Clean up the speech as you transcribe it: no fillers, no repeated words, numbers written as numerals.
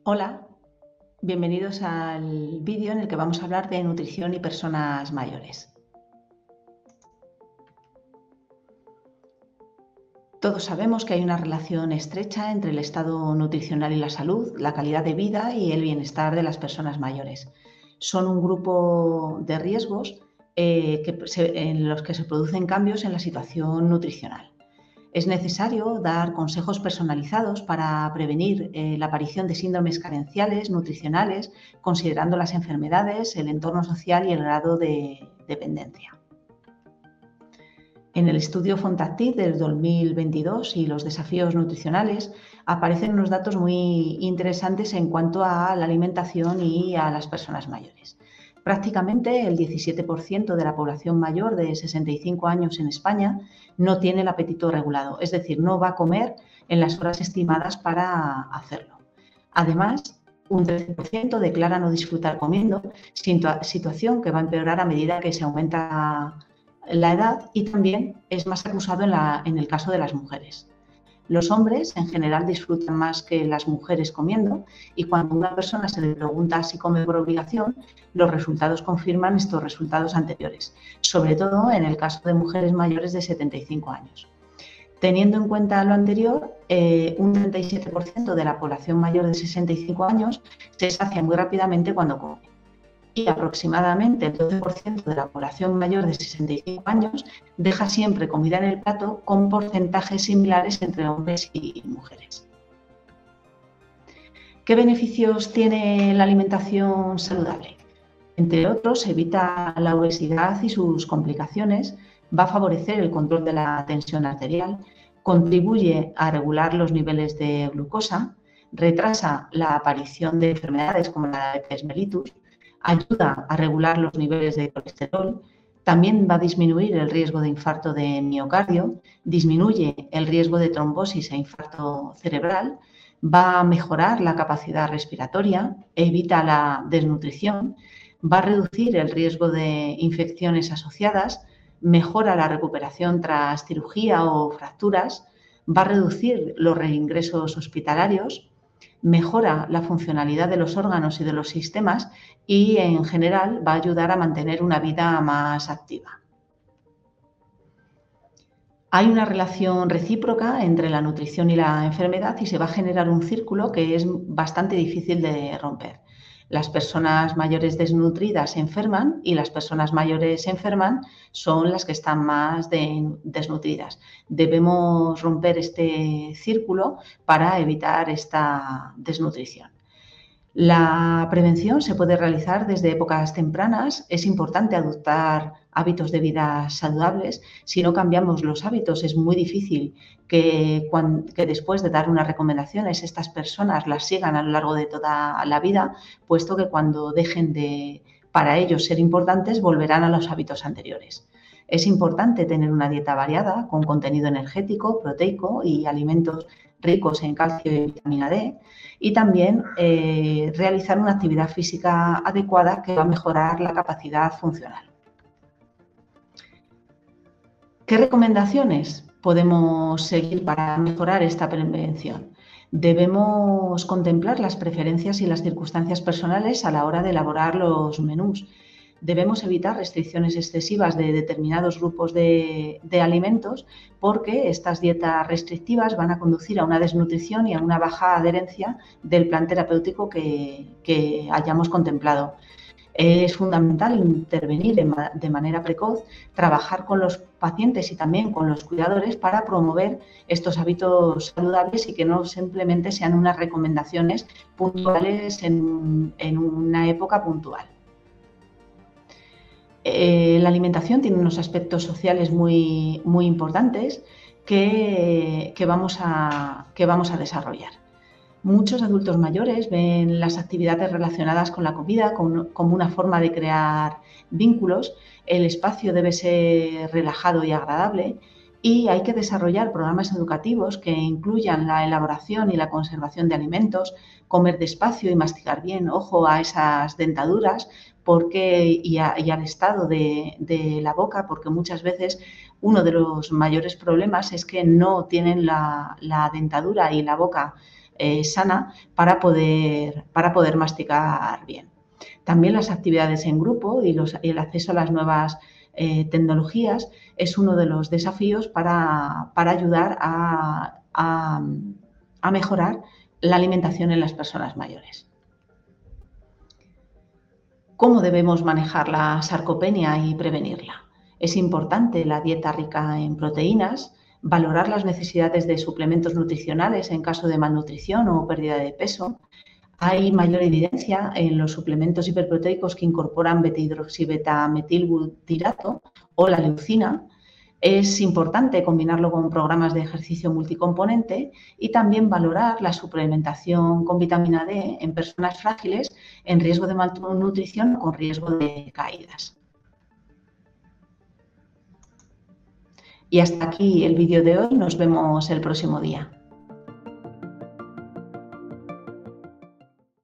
Hola, bienvenidos al vídeo en el que vamos a hablar de nutrición y personas mayores. Todos sabemos que hay una relación estrecha entre el estado nutricional y la salud, la calidad de vida y el bienestar de las personas mayores. Son un grupo de riesgos en los que se producen cambios en la situación nutricional. Es necesario dar consejos personalizados para prevenir la aparición de síndromes carenciales nutricionales, considerando las enfermedades, el entorno social y el grado de dependencia. En el estudio Fontactic del 2022 y los desafíos nutricionales aparecen unos datos muy interesantes en cuanto a la alimentación y a las personas mayores. Prácticamente el 17% de la población mayor de 65 años en España no tiene el apetito regulado, es decir, no va a comer en las horas estimadas para hacerlo. Además, un 13% declara no disfrutar comiendo, situación que va a empeorar a medida que se aumenta la edad y también es más acusado en el caso de las mujeres. Los hombres en general disfrutan más que las mujeres comiendo y cuando a una persona se le pregunta si come por obligación, los resultados confirman estos resultados anteriores, sobre todo en el caso de mujeres mayores de 75 años. Teniendo en cuenta lo anterior, un 37% de la población mayor de 65 años se sacia muy rápidamente cuando come. Y aproximadamente el 12% de la población mayor de 65 años deja siempre comida en el plato con porcentajes similares entre hombres y mujeres. ¿Qué beneficios tiene la alimentación saludable? Entre otros, evita la obesidad y sus complicaciones, va a favorecer el control de la tensión arterial, contribuye a regular los niveles de glucosa, retrasa la aparición de enfermedades como la diabetes mellitus, ayuda a regular los niveles de colesterol, también va a disminuir el riesgo de infarto de miocardio, disminuye el riesgo de trombosis e infarto cerebral, va a mejorar la capacidad respiratoria, evita la desnutrición, va a reducir el riesgo de infecciones asociadas, mejora la recuperación tras cirugía o fracturas, va a reducir los reingresos hospitalarios, mejora la funcionalidad de los órganos y de los sistemas y, en general, va a ayudar a mantener una vida más activa. Hay una relación recíproca entre la nutrición y la enfermedad y se va a generar un círculo que es bastante difícil de romper. Las personas mayores desnutridas se enferman y las personas mayores enferman son las que están más desnutridas. Debemos romper este círculo para evitar esta desnutrición. La prevención se puede realizar desde épocas tempranas. Es importante adoptar hábitos de vida saludables. Si no cambiamos los hábitos, es muy difícil que después de dar unas recomendaciones estas personas las sigan a lo largo de toda la vida, puesto que cuando dejen de, para ellos, ser importantes, volverán a los hábitos anteriores. Es importante tener una dieta variada con contenido energético, proteico y alimentos ricos en calcio y vitamina D, y también realizar una actividad física adecuada que va a mejorar la capacidad funcional. ¿Qué recomendaciones podemos seguir para mejorar esta prevención? Debemos contemplar las preferencias y las circunstancias personales a la hora de elaborar los menús. Debemos evitar restricciones excesivas de determinados grupos de alimentos porque estas dietas restrictivas van a conducir a una desnutrición y a una baja adherencia del plan terapéutico que hayamos contemplado. Es fundamental intervenir de manera precoz, trabajar con los pacientes y también con los cuidadores para promover estos hábitos saludables y que no simplemente sean unas recomendaciones puntuales en una época puntual. La alimentación tiene unos aspectos sociales muy importantes que vamos a desarrollar. Muchos adultos mayores ven las actividades relacionadas con la comida como una forma de crear vínculos. El espacio debe ser relajado y agradable y hay que desarrollar programas educativos que incluyan la elaboración y la conservación de alimentos, comer despacio y masticar bien. Ojo a esas dentaduras y al estado de la boca, porque muchas veces uno de los mayores problemas es que no tienen la dentadura y la boca sana para poder masticar bien. También las actividades en grupo y el acceso a las nuevas tecnologías es uno de los desafíos para ayudar a mejorar la alimentación en las personas mayores. ¿Cómo debemos manejar la sarcopenia y prevenirla? Es importante la dieta rica en proteínas, valorar las necesidades de suplementos nutricionales en caso de malnutrición o pérdida de peso. Hay mayor evidencia en los suplementos hiperproteicos que incorporan beta-hidroximetilbutirato o la leucina. Es importante combinarlo con programas de ejercicio multicomponente y también valorar la suplementación con vitamina D en personas frágiles en riesgo de malnutrición o con riesgo de caídas. Y hasta aquí el vídeo de hoy. Nos vemos el próximo día.